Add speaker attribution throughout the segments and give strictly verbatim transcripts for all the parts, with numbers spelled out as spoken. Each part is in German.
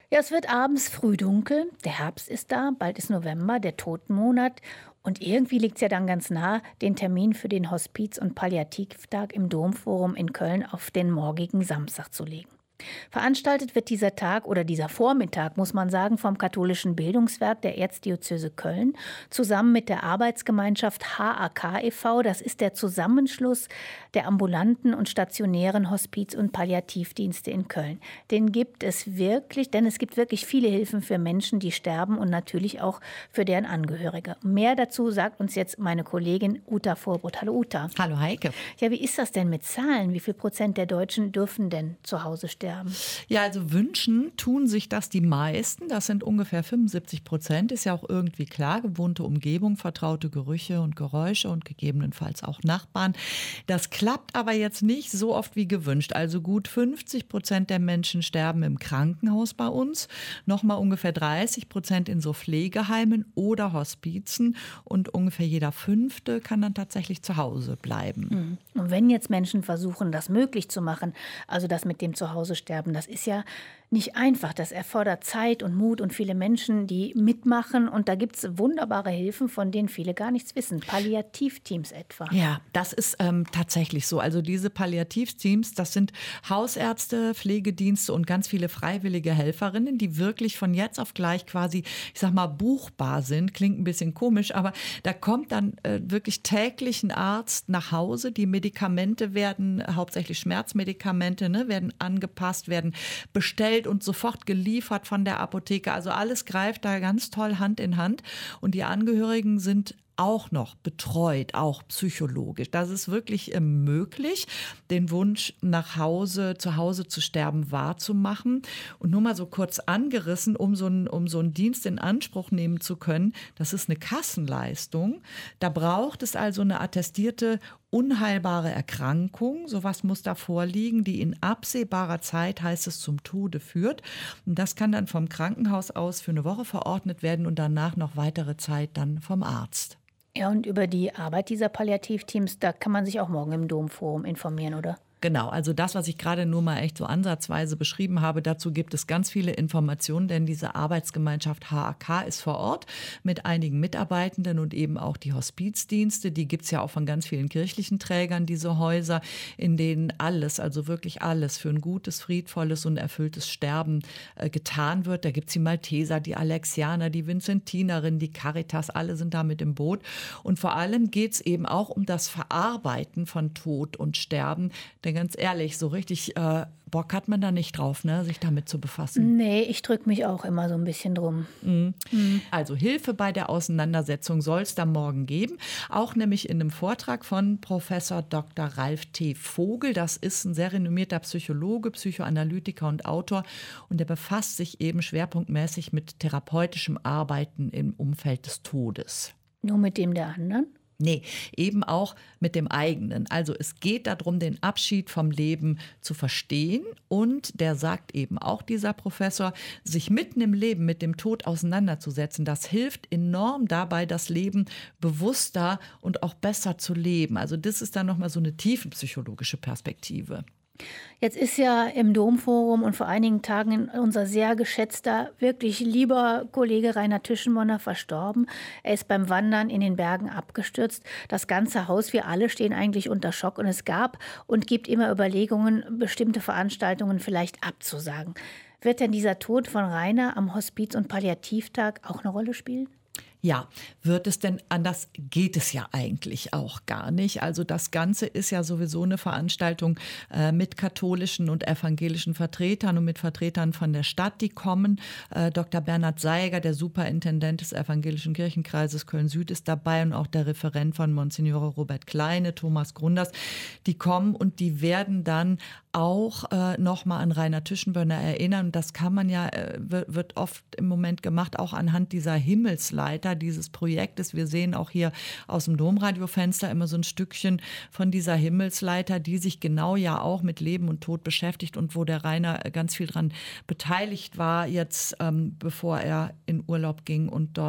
Speaker 1: Ja, es wird abends früh dunkel, der Herbst ist da, bald ist November, der Totenmonat. Und irgendwie liegt es ja dann ganz nah, den Termin für den Hospiz- und Palliativtag im Domforum in Köln auf den morgigen Samstag zu legen. Veranstaltet wird dieser Tag oder dieser Vormittag, muss man sagen, vom Katholischen Bildungswerk der Erzdiözese Köln zusammen mit der Arbeitsgemeinschaft H A K e V. Das ist der Zusammenschluss der ambulanten und stationären Hospiz- und Palliativdienste in Köln. Den gibt es wirklich, denn es gibt wirklich viele Hilfen für Menschen, die sterben und natürlich auch für deren Angehörige. Mehr dazu sagt uns jetzt meine Kollegin Uta Vorbrot. Hallo Uta.
Speaker 2: Hallo Heike.
Speaker 1: Ja, wie ist das denn mit Zahlen? Wie viel Prozent der Deutschen dürfen denn zu Hause sterben?
Speaker 2: Ja, also wünschen tun sich das die meisten. Das sind ungefähr fünfundsiebzig Prozent. Ist ja auch irgendwie klar. Gewohnte Umgebung, vertraute Gerüche und Geräusche und gegebenenfalls auch Nachbarn. Das klappt aber jetzt nicht so oft wie gewünscht. Also gut fünfzig Prozent der Menschen sterben im Krankenhaus bei uns. Nochmal ungefähr dreißig Prozent in so Pflegeheimen oder Hospizen. Und ungefähr jeder Fünfte kann dann tatsächlich zu Hause bleiben.
Speaker 1: Und wenn jetzt Menschen versuchen, das möglich zu machen, also das mit dem Zuhause sterben, das ist ja nicht einfach. Das erfordert Zeit und Mut und viele Menschen, die mitmachen. Und da gibt es wunderbare Hilfen, von denen viele gar nichts wissen. Palliativteams etwa.
Speaker 2: Ja, das ist ähm, tatsächlich so. Also diese Palliativteams, das sind Hausärzte, Pflegedienste und ganz viele freiwillige Helferinnen, die wirklich von jetzt auf gleich quasi, ich sag mal, buchbar sind. Klingt ein bisschen komisch, aber da kommt dann äh, wirklich täglich ein Arzt nach Hause. Die Medikamente werden, hauptsächlich Schmerzmedikamente, ne, werden angepasst, werden bestellt und sofort geliefert von der Apotheke. Also alles greift da ganz toll Hand in Hand. Und die Angehörigen sind auch noch betreut, auch psychologisch. Das ist wirklich äh, möglich, den Wunsch nach Hause, zu Hause zu sterben wahrzumachen. Und nur mal so kurz angerissen, um so einen, um so einen Dienst in Anspruch nehmen zu können, das ist eine Kassenleistung. Da braucht es also eine attestierte unheilbare Erkrankung, sowas muss da vorliegen, die in absehbarer Zeit, heißt es, zum Tode führt. Und das kann dann vom Krankenhaus aus für eine Woche verordnet werden und danach noch weitere Zeit dann vom Arzt.
Speaker 1: Ja, und über die Arbeit dieser Palliativteams, da kann man sich auch morgen im Domforum informieren, oder?
Speaker 2: Genau, also das, was ich gerade nur mal echt so ansatzweise beschrieben habe, dazu gibt es ganz viele Informationen, denn diese Arbeitsgemeinschaft H A K ist vor Ort mit einigen Mitarbeitenden und eben auch die Hospizdienste. Die gibt's ja auch von ganz vielen kirchlichen Trägern, diese Häuser, in denen alles, also wirklich alles für ein gutes, friedvolles und erfülltes Sterben äh, getan wird. Da gibt's die Malteser, die Alexianer, die Vincentinerinnen, die Caritas, alle sind da mit im Boot. Und vor allem geht's eben auch um das Verarbeiten von Tod und Sterben. Denn ganz ehrlich, so richtig äh, Bock hat man da nicht drauf, ne, sich damit zu befassen.
Speaker 1: Nee, ich drücke mich auch immer so ein bisschen drum.
Speaker 2: Mhm. Mhm. Also Hilfe bei der Auseinandersetzung soll es da morgen geben. Auch nämlich in einem Vortrag von Professor Doktor Ralf T. Vogel. Das ist ein sehr renommierter Psychologe, Psychoanalytiker und Autor. Und der befasst sich eben schwerpunktmäßig mit therapeutischem Arbeiten im Umfeld des Todes.
Speaker 1: Nur mit dem der anderen?
Speaker 2: Nee, eben auch mit dem eigenen. Also es geht darum, den Abschied vom Leben zu verstehen. Und der sagt eben auch, dieser Professor, sich mitten im Leben mit dem Tod auseinanderzusetzen, das hilft enorm dabei, das Leben bewusster und auch besser zu leben. Also das ist dann nochmal so eine tiefenpsychologische Perspektive.
Speaker 1: Jetzt ist ja im Domforum und vor einigen Tagen unser sehr geschätzter, wirklich lieber Kollege Rainer Tischenmonner verstorben. Er ist beim Wandern in den Bergen abgestürzt. Das ganze Haus, wir alle stehen eigentlich unter Schock. Und es gab und gibt immer Überlegungen, bestimmte Veranstaltungen vielleicht abzusagen. Wird denn dieser Tod von Rainer am Hospiz- und Palliativtag auch eine Rolle spielen?
Speaker 2: Ja, wird es denn anders? Geht es ja eigentlich auch gar nicht. Also das Ganze ist ja sowieso eine Veranstaltung äh, mit katholischen und evangelischen Vertretern und mit Vertretern von der Stadt, die kommen. Äh, Doktor Bernhard Seiger, der Superintendent des Evangelischen Kirchenkreises Köln-Süd, ist dabei und auch der Referent von Monsignore Robert Kleine, Thomas Grunders. Die kommen und die werden dann auch äh, nochmal an Rainer Tischenböhner erinnern. Das kann man ja, äh, wird oft im Moment gemacht, auch anhand dieser Himmelsleiter dieses Projektes. Wir sehen auch hier aus dem Domradiofenster immer so ein Stückchen von dieser Himmelsleiter, die sich genau ja auch mit Leben und Tod beschäftigt und wo der Rainer ganz viel dran beteiligt war, jetzt ähm, bevor er in Urlaub ging und dort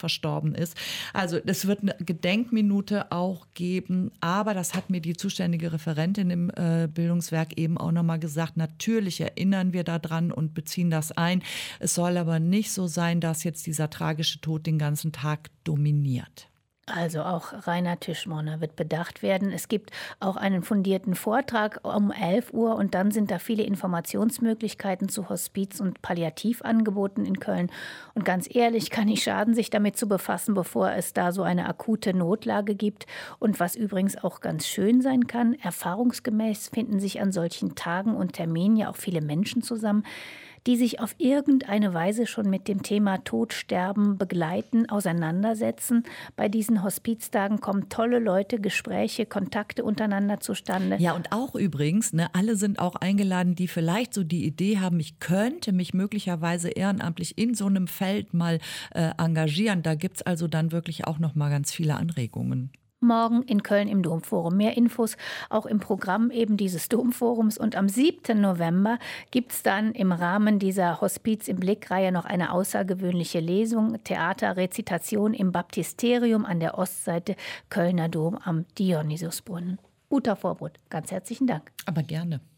Speaker 2: verstorben ist. Also es wird eine Gedenkminute auch geben, aber das hat mir die zuständige Referentin im äh, Bildungswerk eben auch nochmal gesagt, natürlich erinnern wir daran und beziehen das ein. Es soll aber nicht so sein, dass jetzt dieser tragische Tod den ganzen Tag dominiert.
Speaker 1: Also auch Rainer Tischmorner wird bedacht werden. Es gibt auch einen fundierten Vortrag um elf Uhr und dann sind da viele Informationsmöglichkeiten zu Hospiz- und Palliativangeboten in Köln. Und ganz ehrlich, kann nicht schaden, sich damit zu befassen, bevor es da so eine akute Notlage gibt. Und was übrigens auch ganz schön sein kann, erfahrungsgemäß finden sich an solchen Tagen und Terminen ja auch viele Menschen zusammen, die sich auf irgendeine Weise schon mit dem Thema Tod, Sterben, Begleiten, auseinandersetzen. Bei diesen Hospiztagen kommen tolle Leute, Gespräche, Kontakte untereinander zustande.
Speaker 2: Ja, und auch übrigens, ne, alle sind auch eingeladen, die vielleicht so die Idee haben, ich könnte mich möglicherweise ehrenamtlich in so einem Feld mal äh, engagieren. Da gibt es also dann wirklich auch noch mal ganz viele Anregungen.
Speaker 1: Morgen in Köln im Domforum. Mehr Infos auch im Programm eben dieses Domforums. Und am siebten November gibt es dann im Rahmen dieser Hospiz im Blick-Reihe noch eine außergewöhnliche Lesung, Theaterrezitation im Baptisterium an der Ostseite Kölner Dom am Dionysusbrunnen. Uta Vorbrot, ganz herzlichen Dank.
Speaker 2: Aber gerne.